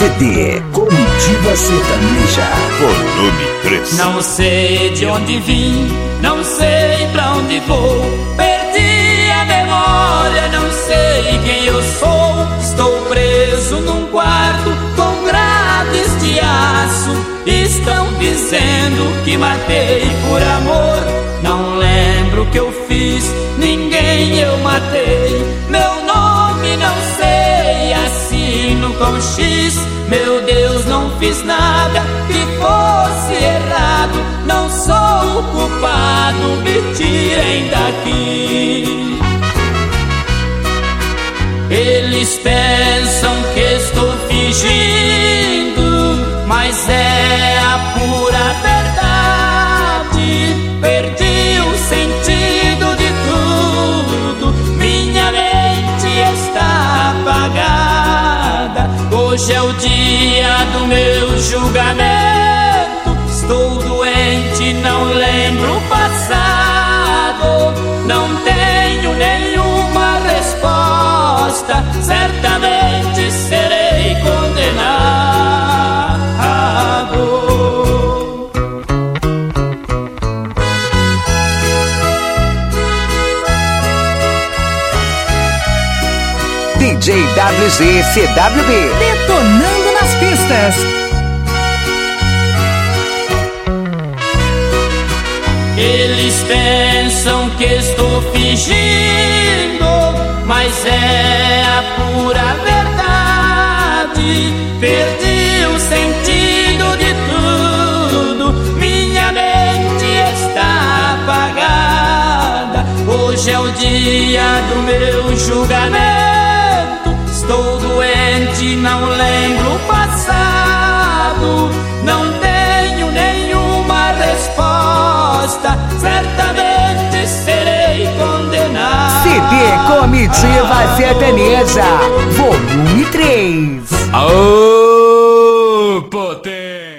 CD Comitiva Sertaneja, volume 3. Não sei de onde vim, não sei pra onde vou, perdi a memória, não sei quem eu sou. Estou preso num quarto com grades de aço, estão dizendo que matei por amor. Não lembro o que eu fiz, ninguém eu matei, meu nome não sei, assino com X. Meu Deus, não fiz nada que fosse errado, não sou o culpado, me tirem daqui. Eles pensam que estou fingindo, mas é a pura verdade. Perdi o sentido de tudo, minha mente está apagada. Hoje é o dia do meu julgamento, estou doente, não lembro o passado. Não tenho nenhuma resposta, certamente serei condenado. DJ WG CWB, detonando nas pistas. Eles pensam que estou fingindo, mas é a pura verdade. Perdi o sentido de tudo, minha mente está apagada. Hoje é o dia do meu julgamento, estou doente, não lembro o passado. Não tenho nenhuma resposta, certamente serei condenado. CD Comitiva Sertaneja, volume 3. Aô, potência!